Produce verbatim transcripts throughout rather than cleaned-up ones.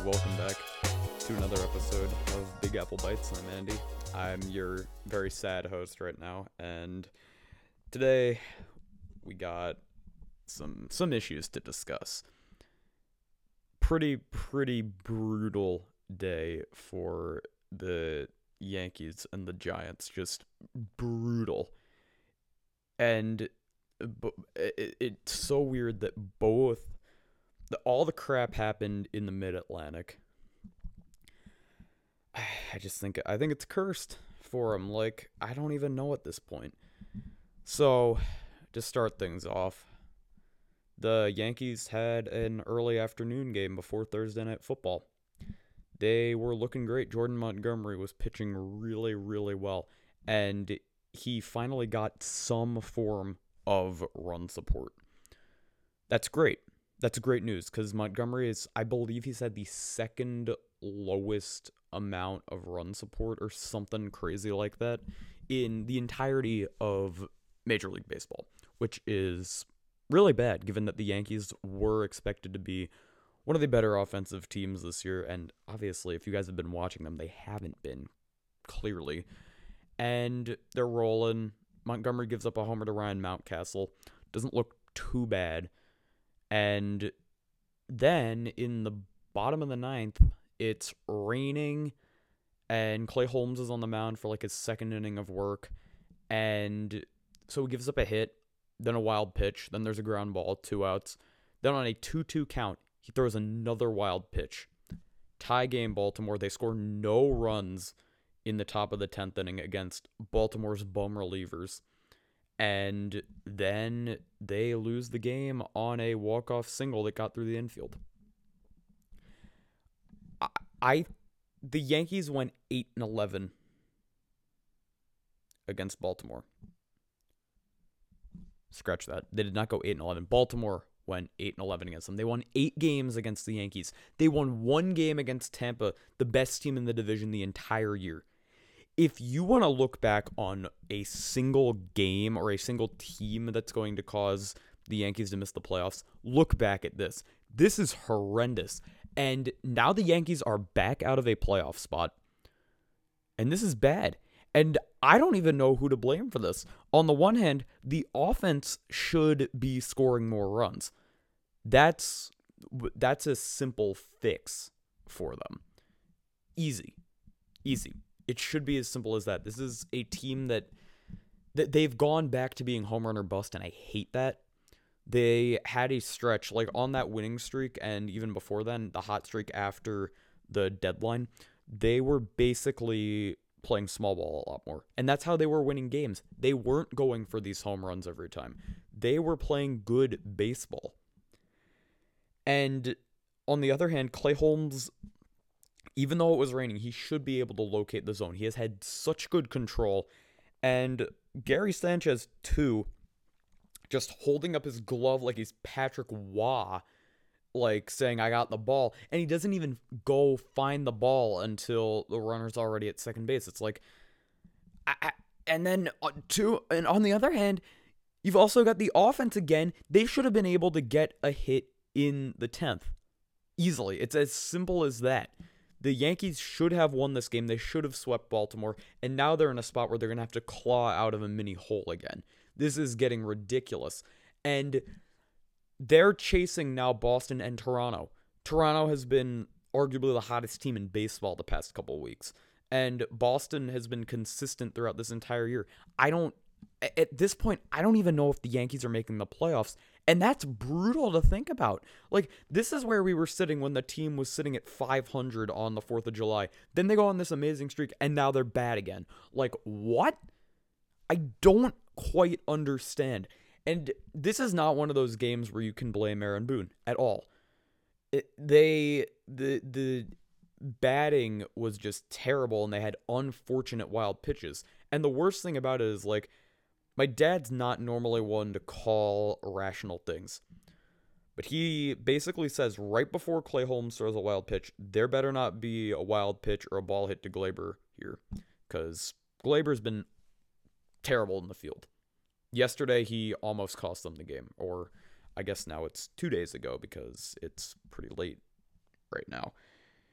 welcome back to another episode of Big Apple Bites. I'm Andy. I'm your very sad host right now, and today we got some some issues to discuss. Pretty pretty brutal day for the Yankees and the Giants. Just brutal. And it, it's so weird that both the, all the crap happened in the Mid-Atlantic. I just think I think it's cursed for them. Like, I don't even know at this point. So, to start things off, the Yankees had an early afternoon game before Thursday Night Football. They were looking great. Jordan Montgomery was pitching really, really well, and he finally got some form of run support. That's great. That's great news, because Montgomery is, I believe he's had the second lowest amount of run support or something crazy like that in the entirety of Major League Baseball, which is really bad given that the Yankees were expected to be one of the better offensive teams this year. And obviously, if you guys have been watching them, they haven't been, clearly. And they're rolling. Montgomery gives up a homer to Ryan Mountcastle. Doesn't look too bad. And then in the bottom of the ninth, it's raining, and Clay Holmes is on the mound for like his second inning of work. And so he gives up a hit, then a wild pitch, then there's a ground ball, two outs. Then on a two two count, he throws another wild pitch. Tie game Baltimore. They score no runs in the top of the tenth inning against Baltimore's bum relievers. And then they lose the game on a walk-off single that got through the infield. I, I the Yankees went eight and eleven against Baltimore. Scratch that. They did not go eight and eleven. Baltimore went eight and eleven against them. They won eight games against the Yankees. They won one game against Tampa, the best team in the division the entire year. If you want to look back on a single game or a single team that's going to cause the Yankees to miss the playoffs, look back at this. This is horrendous. And now the Yankees are back out of a playoff spot. And this is bad. And I don't even know who to blame for this. On the one hand, the offense should be scoring more runs. That's that's a simple fix for them. Easy. Easy. It should be as simple as that. This is a team that, that they've gone back to being home run or bust, and I hate that. They had a stretch, like on that winning streak, and even before then, the hot streak after the deadline, they were basically playing small ball a lot more. And that's how they were winning games. They weren't going for these home runs every time. They were playing good baseball. And on the other hand, Clay Holmes, even though it was raining, he should be able to locate the zone. He has had such good control. And Gary Sanchez, too, just holding up his glove like he's Patrick Waugh, like saying, I got the ball. And he doesn't even go find the ball until the runner's already at second base. It's like, I, I, and then, uh, two, and on the other hand, you've also got the offense again. They should have been able to get a hit in the tenth. Easily. It's as simple as that. The Yankees should have won this game. They should have swept Baltimore. And now they're in a spot where they're going to have to claw out of a mini hole again. This is getting ridiculous. And they're chasing now Boston and Toronto. Toronto has been arguably the hottest team in baseball the past couple of weeks. And Boston has been consistent throughout this entire year. I don't, at this point, I don't even know if the Yankees are making the playoffs. And that's brutal to think about. Like, this is where we were sitting when the team was sitting at five hundred on the fourth of July. Then they go on this amazing streak, and now they're bad again. Like, what? I don't quite understand. And this is not one of those games where you can blame Aaron Boone at all. It, they, the, the batting was just terrible, and they had unfortunate wild pitches. And the worst thing about it is, like, my dad's not normally one to call rational things. But he basically says right before Clay Holmes throws a wild pitch, there better not be a wild pitch or a ball hit to Glaber here. Because Glaber's been terrible in the field. Yesterday, he almost cost them the game. Or I guess now it's two days ago because it's pretty late right now.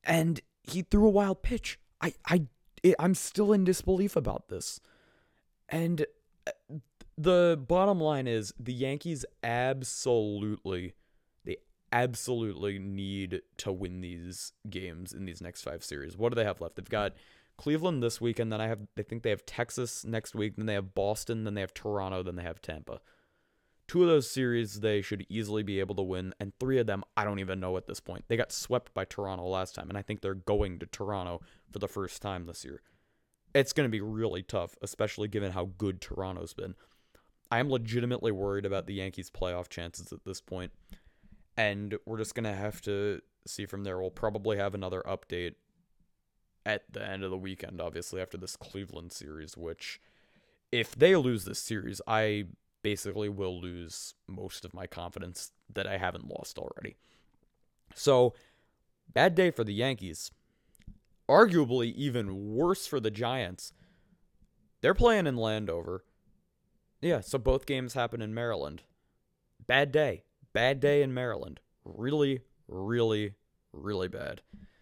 and he threw a wild pitch. I, I, it, I'm still in disbelief about this. And the bottom line is the Yankees absolutely, they absolutely need to win these games in these next five series. What do they have left? They've got Cleveland this week, and then I have, I think they have Texas next week, then they have Boston, then they have Toronto, then they have Tampa. Two of those series they should easily be able to win, and three of them I don't even know at this point. They got swept by Toronto last time, and I think they're going to Toronto for the first time this year. It's going to be really tough, especially given how good Toronto's been. I am legitimately worried about the Yankees' playoff chances at this point, and we're just going to have to see from there. We'll probably have another update at the end of the weekend, obviously, after this Cleveland series, which, if they lose this series, I basically will lose most of my confidence that I haven't lost already. So, bad day for the Yankees. Arguably even worse for the Giants. They're playing in Landover. Yeah, so both games happen in Maryland. Bad day. Bad day in Maryland. Really, really, really bad.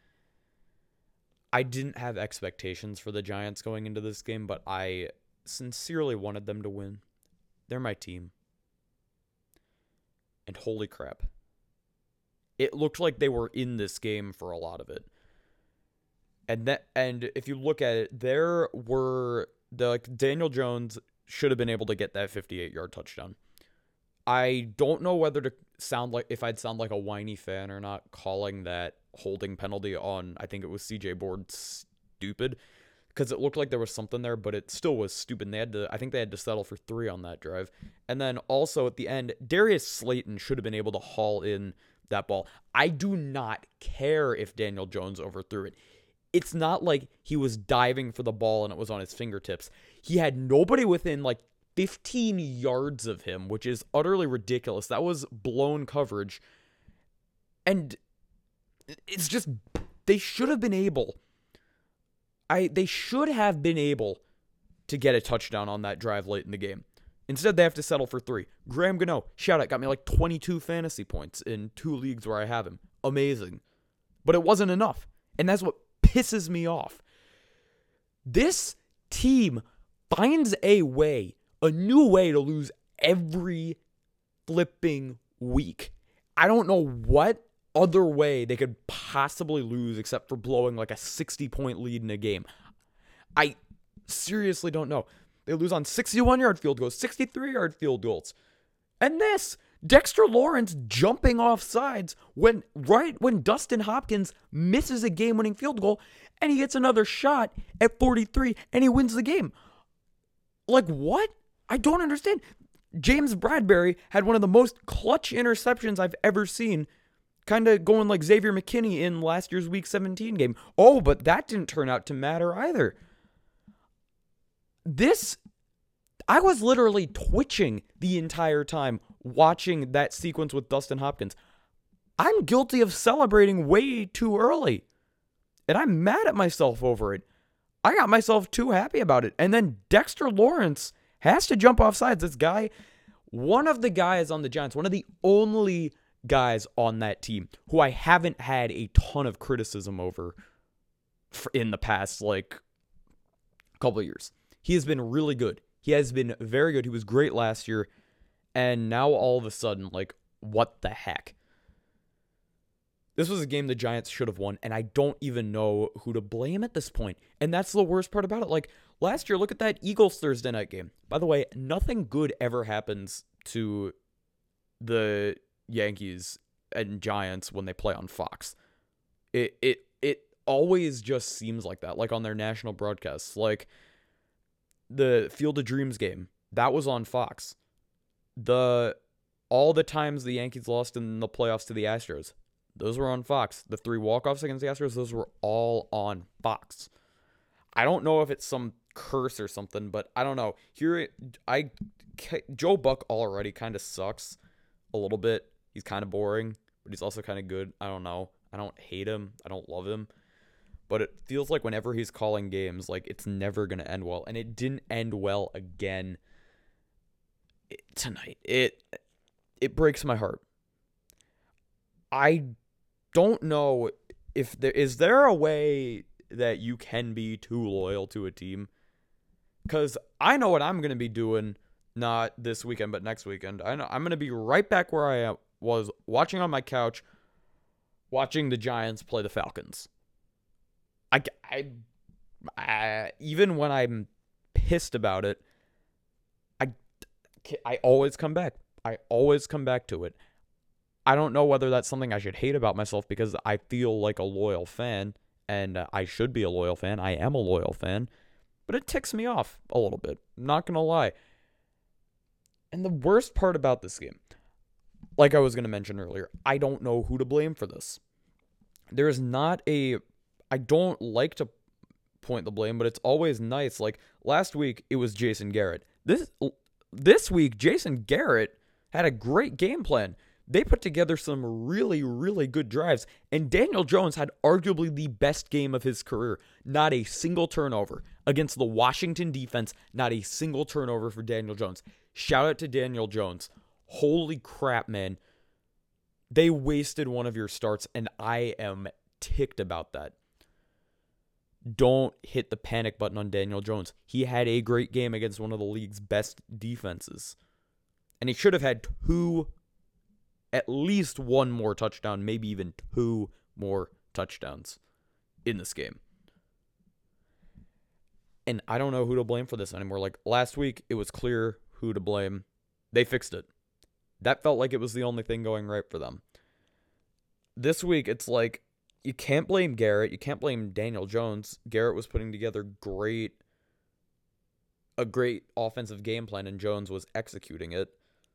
I didn't have expectations for the Giants going into this game, but I sincerely wanted them to win. They're my team. And holy crap. It looked like they were in this game for a lot of it. And that, and if you look at it, there were the like, Daniel Jones should have been able to get that fifty-eight-yard touchdown. I don't know whether to sound like if I'd sound like a whiny fan or not, calling that holding penalty on, I think it was C J Board, stupid, because it looked like there was something there, but it still was stupid. And they had to, I think they had to settle for three on that drive. And then also at the end, Darius Slayton should have been able to haul in that ball. I do not care if Daniel Jones overthrew it. It's not like he was diving for the ball and it was on his fingertips. He had nobody within like fifteen yards of him, which is utterly ridiculous. That was blown coverage. And it's just, they should have been able, I they should have been able to get a touchdown on that drive late in the game. Instead, they have to settle for three. Graham Gano, shout out, got me like twenty-two fantasy points in two leagues where I have him. Amazing. But it wasn't enough. And that's what pisses me off. This team finds a way, a new way to lose every flipping week. I don't know what other way they could possibly lose except for blowing like a sixty-point lead in a game. I seriously don't know. They lose on sixty-one-yard field goals, sixty-three-yard field goals. And this, Dexter Lawrence jumping off sides when right when Dustin Hopkins misses a game-winning field goal and he gets another shot at forty-three and he wins the game. Like, what? I don't understand. James Bradbury had one of the most clutch interceptions I've ever seen, kind of going like Xavier McKinney in last year's Week seventeen game. Oh, but that didn't turn out to matter either. This, I was literally twitching the entire time watching that sequence with Dustin Hopkins. I'm guilty of celebrating way too early. And I'm mad at myself over it. I got myself too happy about it. And then Dexter Lawrence has to jump off sides. This guy, one of the guys on the Giants, one of the only guys on that team who I haven't had a ton of criticism over in the past, like, couple of years. He has been really good. He has been very good. He was great last year. And now all of a sudden, like, what the heck? This was a game the Giants should have won, and I don't even know who to blame at this point. And that's the worst part about it. Like, last year, look at that Eagles Thursday night game. By the way, nothing good ever happens to the Yankees and Giants when they play on Fox. It it it always just seems like that, like on their national broadcasts. Like, the Field of Dreams game, that was on Fox. The all the times the Yankees lost in the playoffs to the Astros, those were on Fox. The three walk-offs against the Astros, those were all on Fox. I don't know if it's some curse or something, but I don't know. Here, I Joe Buck already kind of sucks a little bit. He's kind of boring, but he's also kind of good. I don't know. I don't hate him. I don't love him. But it feels like whenever he's calling games, like, it's never going to end well. And it didn't end well again tonight. It it breaks my heart. I don't know if there is there a way that you can be too loyal to a team? Because I know what I'm going to be doing, not this weekend, but next weekend. I know I'm going to be right back where I was, watching on my couch, watching the Giants play the Falcons. I, I, I even when I'm pissed about it, I, I always come back. I always come back to it. I don't know whether that's something I should hate about myself because I feel like a loyal fan, and uh, I should be a loyal fan. I am a loyal fan, but it ticks me off a little bit. Not going to lie. And the worst part about this game, like I was going to mention earlier, I don't know who to blame for this. There is not a... I don't like to point the blame, but it's always nice. Like, last week, it was Jason Garrett. This, this week, Jason Garrett had a great game plan. They put together some really, really good drives, and Daniel Jones had arguably the best game of his career. Not a single turnover against the Washington defense, not a single turnover for Daniel Jones. Shout out to Daniel Jones. Holy crap, man. They wasted one of your starts, and I am ticked about that. Don't hit the panic button on Daniel Jones. He had a great game against one of the league's best defenses, and he should have had two at least one more touchdown, maybe even two more touchdowns in this game. And I don't know who to blame for this anymore. Like, last week, it was clear who to blame. They fixed it. That felt like it was the only thing going right for them. This week, it's like, you can't blame Garrett. You can't blame Daniel Jones. Garrett was putting together great, a great offensive game plan, and Jones was executing it.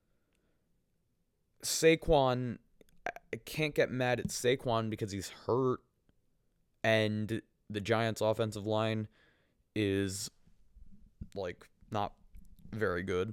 Saquon, I can't get mad at Saquon because he's hurt, and the Giants' offensive line is, like, not very good.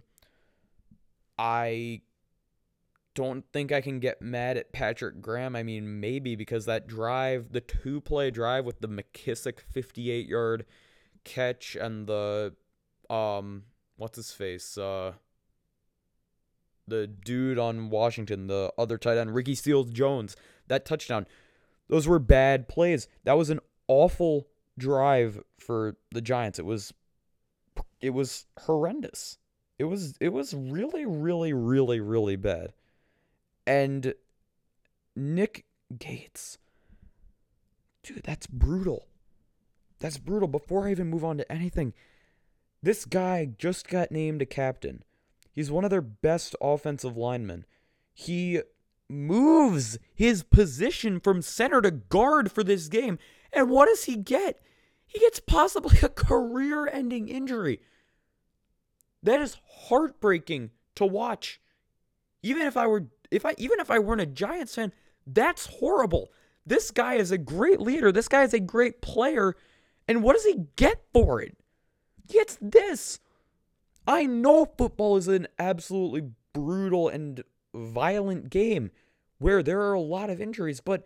I don't think I can get mad at Patrick Graham. I mean, maybe because that drive, the two-play drive with the McKissick fifty-eight-yard catch and the, um, what's his face, uh... the dude on Washington, the other tight end, Ricky Seals-Jones, that touchdown. Those were bad plays. That was an awful drive for the Giants. It was it was horrendous. It was it was really, really, really, really bad. And Nick Gates, dude, that's brutal. That's brutal. Before I even move on to anything, this guy just got named a captain. He's one of their best offensive linemen. He moves his position from center to guard for this game. And what does he get? He gets possibly a career-ending injury. That is heartbreaking to watch. Even if I were if I even if I weren't a Giants fan, that's horrible. This guy is a great leader. This guy is a great player. And what does he get for it? He gets this. I know football is an absolutely brutal and violent game where there are a lot of injuries, but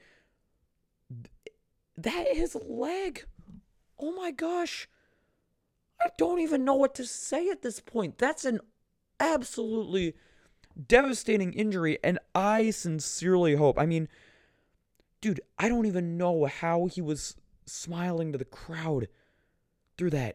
that is leg. Oh my gosh. I don't even know what to say at this point. That's an absolutely devastating injury, and I sincerely hope. I mean, dude, I don't even know how he was smiling to the crowd through that.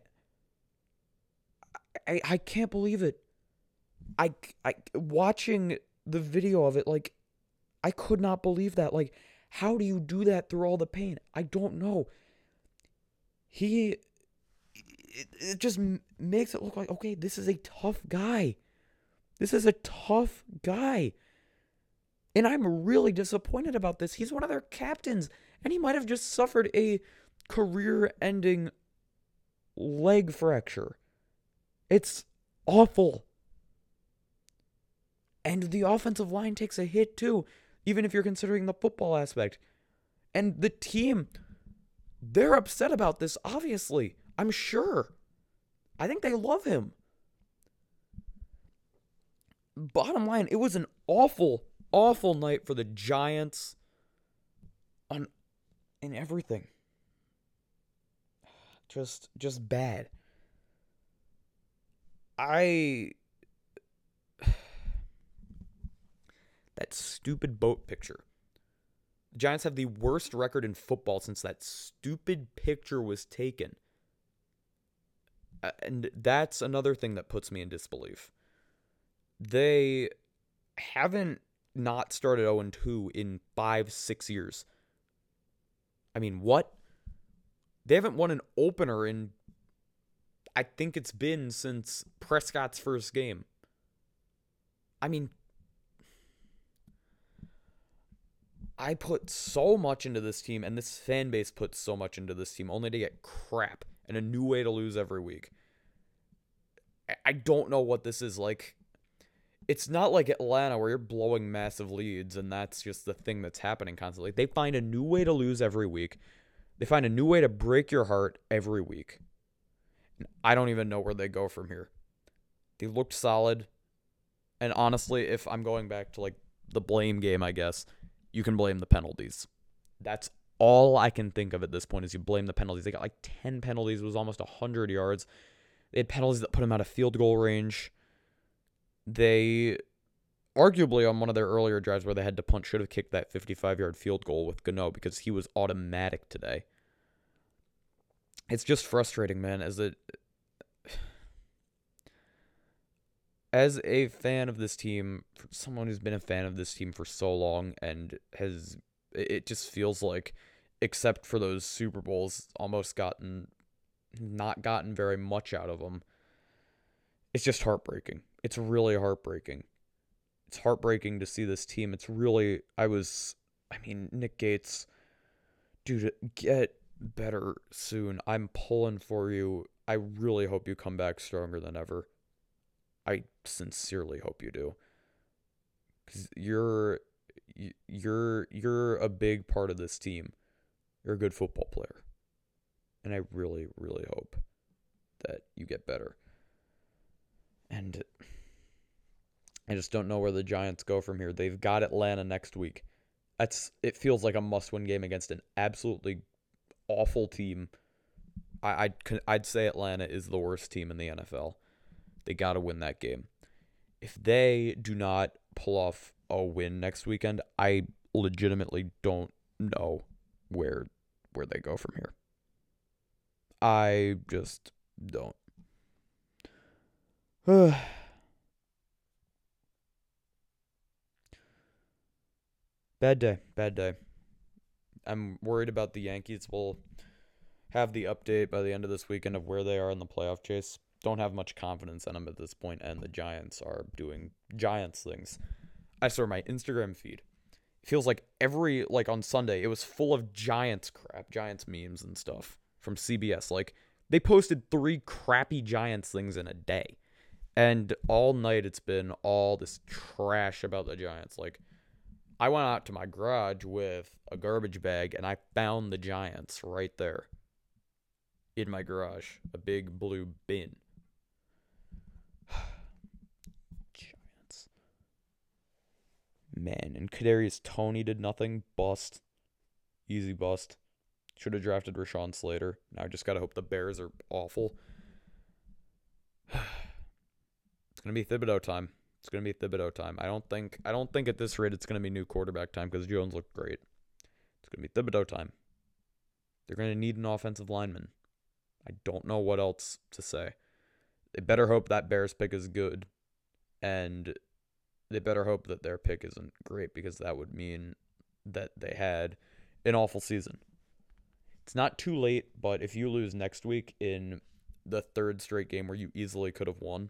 I, I can't believe it. I, I watching the video of it, like, I could not believe that. Like, how do you do that through all the pain? I don't know. He, it, it just makes it look like, okay, this is a tough guy. This is a tough guy. And I'm really disappointed about this. He's one of their captains, and he might have just suffered a career-ending leg fracture. It's awful. And the offensive line takes a hit too, even if you're considering the football aspect. And the team, they're upset about this, obviously. I'm sure. I think they love him. Bottom line, it was an awful, awful night for the Giants on in everything. Just just bad. I that stupid boat picture The Giants have the worst record in football since that stupid picture was taken. Uh, And that's another thing that puts me in disbelief. They haven't not started oh and two in five, six years. I mean, what? They haven't won an opener in, I think it's been since Prescott's first game. I mean, I put so much into this team, and this fan base puts so much into this team, only to get crap and a new way to lose every week. I don't know what this is like. It's not like Atlanta where you're blowing massive leads, and that's just the thing that's happening constantly. They find a new way to lose every week. They find a new way to break your heart every week. And I don't even know where they go from here. They looked solid. And honestly, if I'm going back to like the blame game, I guess, you can blame the penalties. That's all I can think of at this point is you blame the penalties. They got like ten penalties. It was almost one hundred yards. They had penalties that put them out of field goal range. They, arguably on one of their earlier drives where they had to punt, should have kicked that fifty-five-yard field goal with Gano because he was automatic today. It's just frustrating, man, as it... As a fan of this team, someone who's been a fan of this team for so long and has, it just feels like, except for those Super Bowls, almost gotten, not gotten very much out of them. It's just heartbreaking. It's really heartbreaking. It's heartbreaking to see this team. It's really, I was, I mean, Nick Gates, dude, get better soon. I'm pulling for you. I really hope you come back stronger than ever. I sincerely hope you do, because you're you're you're a big part of this team. You're a good football player, and I really, really hope that you get better. And I just don't know where the Giants go from here. They've got Atlanta next week. That's it feels like a must-win game against an absolutely awful team. I I'd I'd say Atlanta is the worst team in the N F L. They got to win that game. If they do not pull off a win next weekend, I legitimately don't know where where they go from here. I just don't. Bad day. Bad day. I'm worried about the Yankees. We'll have the update by the end of this weekend of where they are in the playoff chase. Don't have much confidence in them at this point, and the Giants are doing Giants things. I saw my Instagram feed. It feels like every, like on Sunday, it was full of Giants crap, Giants memes and stuff from C B S. Like, they posted three crappy Giants things in a day. And all night it's been all this trash about the Giants. Like, I went out to my garage with a garbage bag, and I found the Giants right there in my garage. A big blue bin. Giants. Man, and Kadarius Toney did nothing. Bust. Easy bust. Should have drafted Rashawn Slater. Now I just gotta hope the Bears are awful. It's gonna be Thibodeau time. It's gonna be Thibodeau time. I don't think I don't think at this rate it's gonna be new quarterback time because Jones looked great. It's gonna be Thibodeau time. They're gonna need an offensive lineman. I don't know what else to say. They better hope that Bears pick is good, and they better hope that their pick isn't great because that would mean that they had an awful season. It's not too late, but if you lose next week in the third straight game where you easily could have won,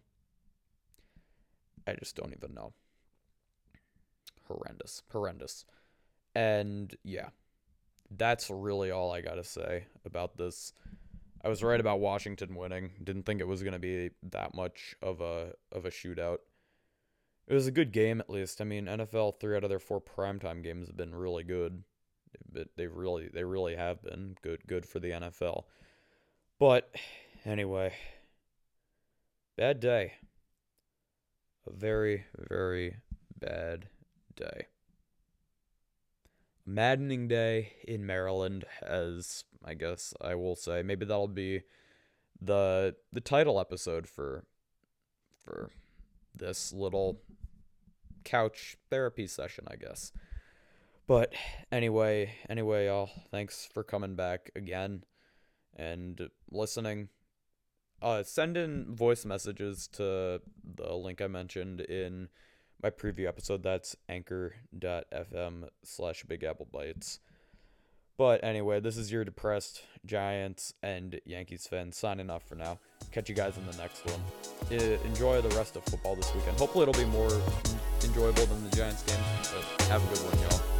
I just don't even know. Horrendous. Horrendous. And yeah, that's really all I got to say about this. I was right about Washington winning. Didn't think it was going to be that much of a of a shootout. It was a good game, at least. I mean, N F L three out of their four primetime games have been really good. They've, they've really they really have been good good for the N F L. But anyway, bad day. A very, very bad day. Maddening day in Maryland, as I guess I will say. Maybe that'll be the the title episode for for this little couch therapy session, I guess. But anyway, anyway, y'all, thanks for coming back again and listening. Uh, send in voice messages to the link I mentioned in my preview episode. That's anchor.fm slash Big Apple Bites. But anyway, this is your depressed Giants and Yankees fan signing off for now. Catch you guys in the next one. I- enjoy the rest of football this weekend. Hopefully it'll be more enjoyable than the Giants game, but have a good one, y'all.